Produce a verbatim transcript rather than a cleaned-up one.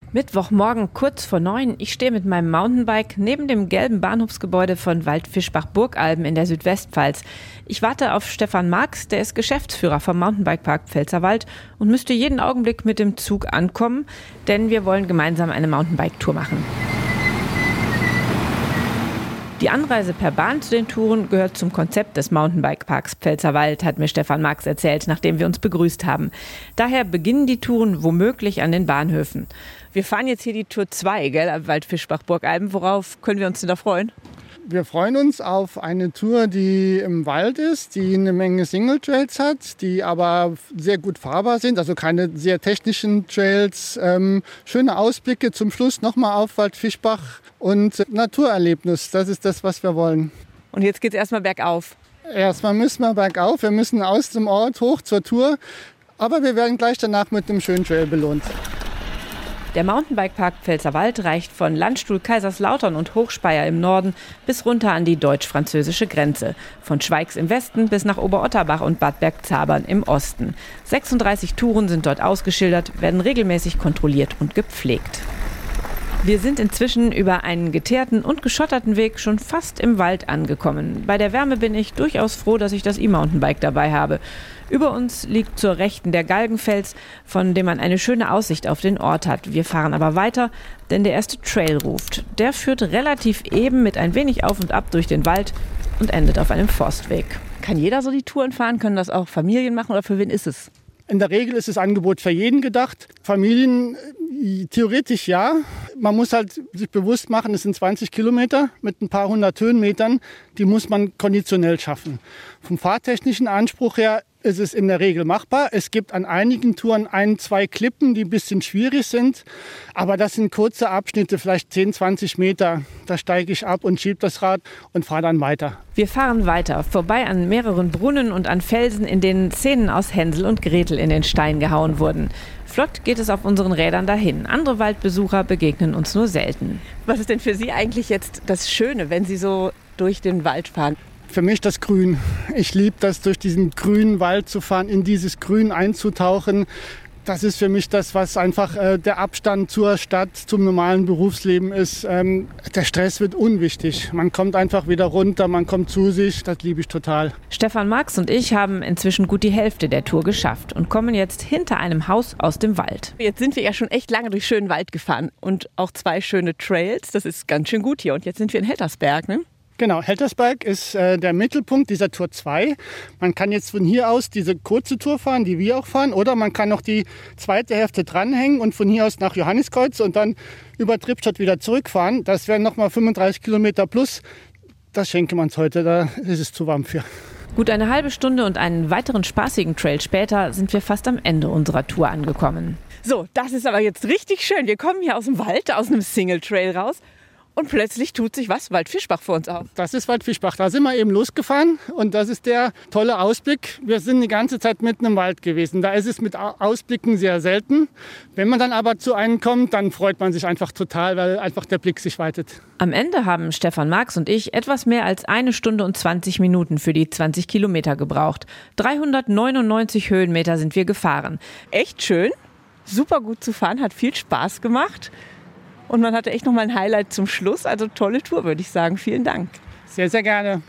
Mittwochmorgen kurz vor neun. Ich stehe mit meinem Mountainbike neben dem gelben Bahnhofsgebäude von Waldfischbach-Burgalben in der Südwestpfalz. Ich warte auf Stefan Marx, der ist Geschäftsführer vom Mountainbike-Park Pfälzerwald und müsste jeden Augenblick mit dem Zug ankommen, denn wir wollen gemeinsam eine Mountainbike-Tour machen. Die Anreise per Bahn zu den Touren gehört zum Konzept des Mountainbike-Parks Pfälzerwald, hat mir Stefan Marx erzählt, nachdem wir uns begrüßt haben. Daher beginnen die Touren womöglich an den Bahnhöfen. Wir fahren jetzt hier die Tour zwei, gell, am Waldfischbach-Burgalben. Worauf können wir uns denn da freuen? Wir freuen uns auf eine Tour, die im Wald ist, die eine Menge Single-Trails hat, die aber sehr gut fahrbar sind, also keine sehr technischen Trails. Ähm, schöne Ausblicke zum Schluss nochmal auf Waldfischbach und Naturerlebnis, das ist das, was wir wollen. Und jetzt geht es erstmal bergauf. Erstmal müssen wir bergauf, wir müssen aus dem Ort hoch zur Tour, aber wir werden gleich danach mit einem schönen Trail belohnt. Der Mountainbike-Park Pfälzerwald reicht von Landstuhl Kaiserslautern und Hochspeyer im Norden bis runter an die deutsch-französische Grenze. Von Schweigs im Westen bis nach Oberotterbach und Bad Bergzabern im Osten. sechsunddreißig Touren sind dort ausgeschildert, werden regelmäßig kontrolliert und gepflegt. Wir sind inzwischen über einen geteerten und geschotterten Weg schon fast im Wald angekommen. Bei der Wärme bin ich durchaus froh, dass ich das E-Mountainbike dabei habe. Über uns liegt zur Rechten der Galgenfels, von dem man eine schöne Aussicht auf den Ort hat. Wir fahren aber weiter, denn der erste Trail ruft. Der führt relativ eben mit ein wenig Auf und Ab durch den Wald und endet auf einem Forstweg. Kann jeder so die Touren fahren? Können das auch Familien machen oder für wen ist es? In der Regel ist das Angebot für jeden gedacht. Familien theoretisch ja. Man muss halt sich bewusst machen, es sind zwanzig Kilometer mit ein paar hundert Höhenmetern. Die muss man konditionell schaffen. Vom fahrtechnischen Anspruch her ist es in der Regel machbar. Es gibt an einigen Touren ein, zwei Klippen, die ein bisschen schwierig sind. Aber das sind kurze Abschnitte, vielleicht zehn, zwanzig Meter. Da steige ich ab und schiebe das Rad und fahre dann weiter. Wir fahren weiter, vorbei an mehreren Brunnen und an Felsen, in denen Szenen aus Hänsel und Gretel in den Stein gehauen wurden. Flott geht es auf unseren Rädern dahin. Andere Waldbesucher begegnen uns nur selten. Was ist denn für Sie eigentlich jetzt das Schöne, wenn Sie so durch den Wald fahren? Für mich das Grün. Ich liebe das, durch diesen grünen Wald zu fahren, in dieses Grün einzutauchen. Das ist für mich das, was einfach äh, der Abstand zur Stadt, zum normalen Berufsleben ist. Ähm, der Stress wird unwichtig. Man kommt einfach wieder runter, man kommt zu sich. Das liebe ich total. Stefan Marx und ich haben inzwischen gut die Hälfte der Tour geschafft und kommen jetzt hinter einem Haus aus dem Wald. Jetzt sind wir ja schon echt lange durch schönen Wald gefahren und auch zwei schöne Trails. Das ist ganz schön gut hier. Und jetzt sind wir in Heltersberg, ne? Genau, Heltersberg ist äh, der Mittelpunkt dieser Tour zwei. Man kann jetzt von hier aus diese kurze Tour fahren, die wir auch fahren, oder man kann noch die zweite Hälfte dranhängen und von hier aus nach Johanniskreuz und dann über Trippstadt wieder zurückfahren. Das wären nochmal fünfunddreißig Kilometer plus. Das schenke man uns heute, da ist es zu warm für. Gut eine halbe Stunde und einen weiteren spaßigen Trail später sind wir fast am Ende unserer Tour angekommen. So, das ist aber jetzt richtig schön. Wir kommen hier aus dem Wald, aus einem Single-Trail raus. Und plötzlich tut sich was, Waldfischbach vor uns auf. Das ist Waldfischbach. Da sind wir eben losgefahren und das ist der tolle Ausblick. Wir sind die ganze Zeit mitten im Wald gewesen. Da ist es mit Ausblicken sehr selten. Wenn man dann aber zu einem kommt, dann freut man sich einfach total, weil einfach der Blick sich weitet. Am Ende haben Stefan Marx und ich etwas mehr als eine Stunde und zwanzig Minuten für die zwanzig Kilometer gebraucht. dreihundertneunundneunzig Höhenmeter sind wir gefahren. Echt schön, super gut zu fahren, hat viel Spaß gemacht. Und man hatte echt noch mal ein Highlight zum Schluss. Also tolle Tour, würde ich sagen. Vielen Dank. Sehr, sehr gerne.